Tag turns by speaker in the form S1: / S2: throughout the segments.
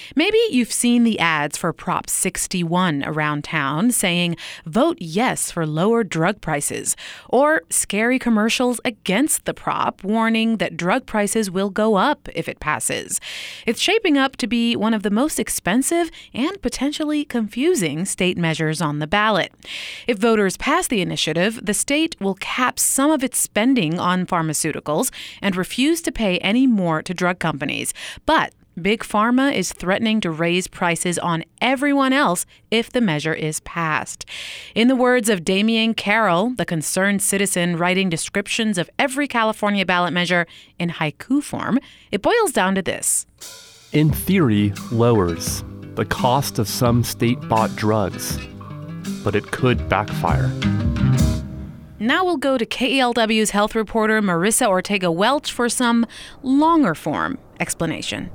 S1: Maybe you've seen the ads for Prop 61 around town saying, vote yes for lower drug prices, or scary commercials against the prop warning that drug prices will go up if it passes. It's shaping up to be one of the most expensive and potentially confusing state measures on the ballot. If voters pass the initiative, the state will cap some of its spending on pharmaceuticals and refuse to pay any more to drug companies. But Big Pharma is threatening to raise prices on everyone else if the measure is passed. In the words of Damian Carroll, the concerned citizen writing descriptions of every California ballot measure in haiku form, it boils down to this.
S2: In theory, lowers the cost of some state-bought drugs, but it could backfire.
S1: Now we'll go to KELW's health reporter Marissa Ortega-Welch for some longer form explanation.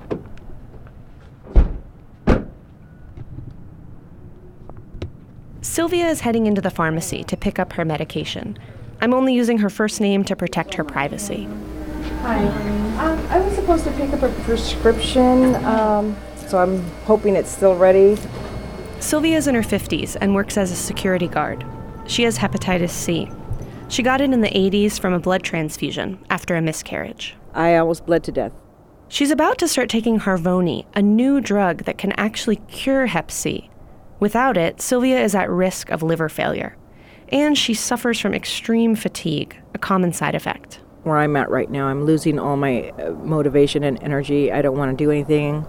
S3: Sylvia is heading into the pharmacy to pick up her medication. I'm only using her first name to protect her privacy.
S4: Hi. I was supposed to pick up a prescription, so I'm hoping it's still ready.
S3: Sylvia's in her 50s and works as a security guard. She has hepatitis C. She got it in the 80s from a blood transfusion after a miscarriage.
S4: I almost bled to death.
S3: She's about to start taking Harvoni, a new drug that can actually cure Hep C. Without it, Sylvia is at risk of liver failure. And she suffers from extreme fatigue, a common side effect.
S4: Where I'm at right now, I'm losing all my motivation and energy. I don't want to do anything.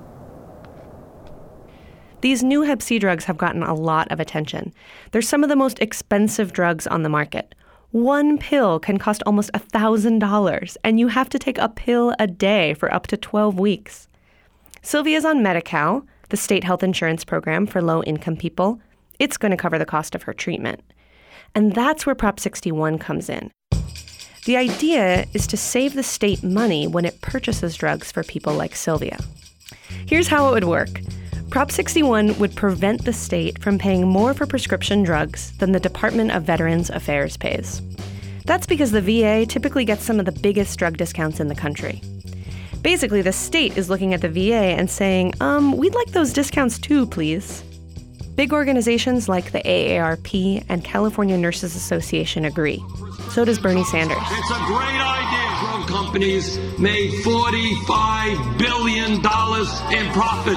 S3: These new Hep C drugs have gotten a lot of attention. They're some of the most expensive drugs on the market. One pill can cost almost $1,000, and you have to take a pill a day for up to 12 weeks. Sylvia's on Medi-Cal, the state health insurance program for low-income people. It's going to cover the cost of her treatment. And that's where Prop 61 comes in. The idea is to save the state money when it purchases drugs for people like Sylvia. Here's how it would work. Prop 61 would prevent the state from paying more for prescription drugs than the Department of Veterans Affairs pays. That's because the VA typically gets some of the biggest drug discounts in the country. Basically, the state is looking at the VA and saying, we'd like those discounts too, please. Big organizations like the AARP and California Nurses Association agree. So does Bernie Sanders.
S5: It's a great idea. Drug companies made $45 billion in profit.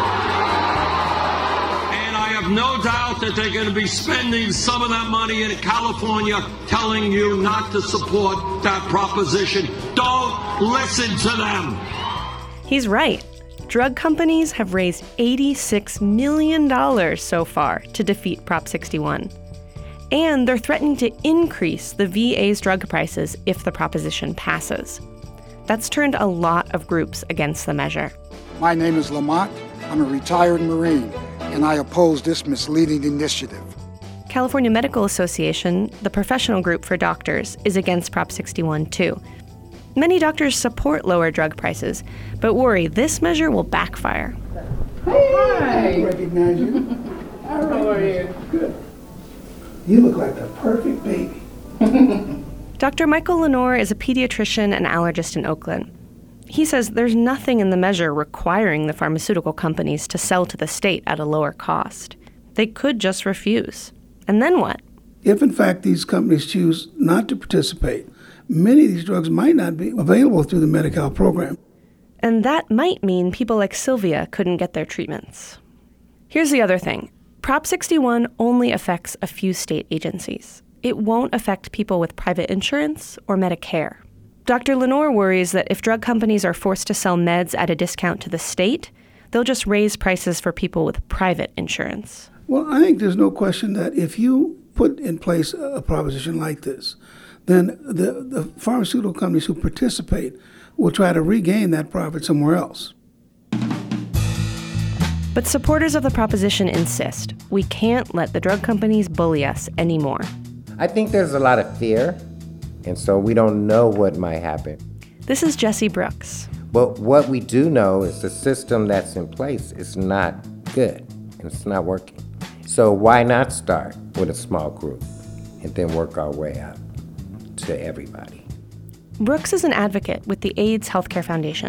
S5: And I have no doubt that they're going to be spending some of that money in California telling you not to support that proposition. Don't listen to them.
S3: He's right. Drug companies have raised $86 million so far to defeat Prop 61. And they're threatening to increase the VA's drug prices if the proposition passes. That's turned a lot of groups against the measure.
S6: My name is Lamont. I'm a retired Marine, and I oppose this misleading initiative.
S3: California Medical Association, the professional group for doctors, is against Prop 61 too. Many doctors support lower drug prices, but worry this measure will backfire.
S6: Hey! I recognize you. How are you? Good. You look like the perfect baby.
S3: Dr. Michael Lenore is a pediatrician and allergist in Oakland. He says there's nothing in the measure requiring the pharmaceutical companies to sell to the state at a lower cost. They could just refuse. And then what?
S7: If, in fact, these companies choose not to participate, many of these drugs might not be available through the Medi-Cal program.
S3: And that might mean people like Sylvia couldn't get their treatments. Here's the other thing. Prop 61 only affects a few state agencies. It won't affect people with private insurance or Medicare. Dr. Lenore worries that if drug companies are forced to sell meds at a discount to the state, they'll just raise prices for people with private insurance.
S7: Well, I think there's no question that if you put in place a proposition like this, then the pharmaceutical companies who participate will try to regain that profit somewhere else.
S3: But supporters of the proposition insist we can't let the drug companies bully us anymore.
S8: I think there's a lot of fear, and so we don't know what might happen.
S3: This is Jesse Brooks.
S8: But what we do know is the system that's in place is not good, and it's not working. So why not start with a small group and then work our way up to everybody?
S3: Brooks is an advocate with the AIDS Healthcare Foundation.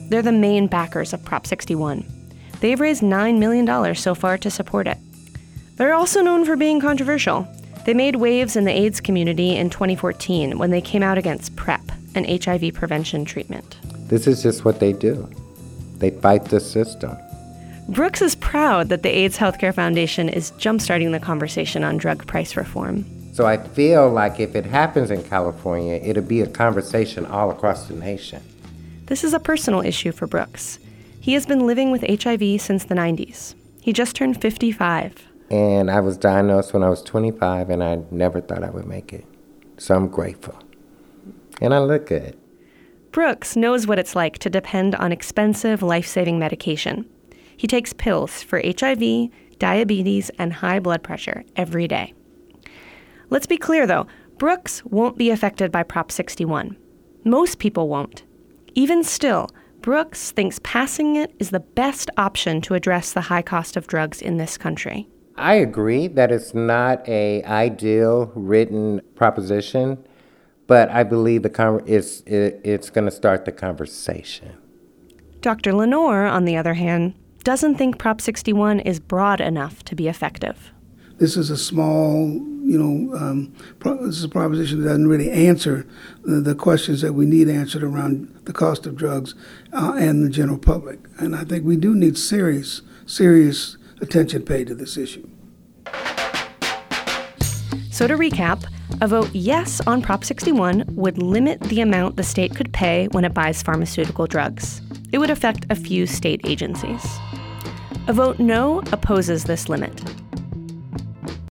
S3: They're the main backers of Prop 61. They've raised $9 million so far to support it. They're also known for being controversial. They made waves in the AIDS community in 2014 when they came out against PrEP, an HIV prevention treatment.
S8: This is just what they do. They fight the system.
S3: Brooks is proud that the AIDS Healthcare Foundation is jumpstarting the conversation on drug price reform.
S8: So I feel like if it happens in California, it'll be a conversation all across the nation.
S3: This is a personal issue for Brooks. He has been living with HIV since the 90s. He just turned 55.
S8: And I was diagnosed when I was 25, and I never thought I would make it. So I'm grateful. And I look good.
S3: Brooks knows what it's like to depend on expensive, life-saving medication. He takes pills for HIV, diabetes, and high blood pressure every day. Let's be clear, though. Brooks won't be affected by Prop 61. Most people won't. Even still, Brooks thinks passing it is the best option to address the high cost of drugs in this country.
S8: I agree that it's not an ideal written proposition, but I believe it's going to start the conversation.
S3: Dr. Lenore, on the other hand, doesn't think Prop 61 is broad enough to be effective.
S7: This is a small, this is a proposition that doesn't really answer the questions that we need answered around the cost of drugs and the general public. And I think we do need serious attention paid to this issue.
S3: So to recap, a vote yes on Prop 61 would limit the amount the state could pay when it buys pharmaceutical drugs. It would affect a few state agencies. A vote no opposes this limit.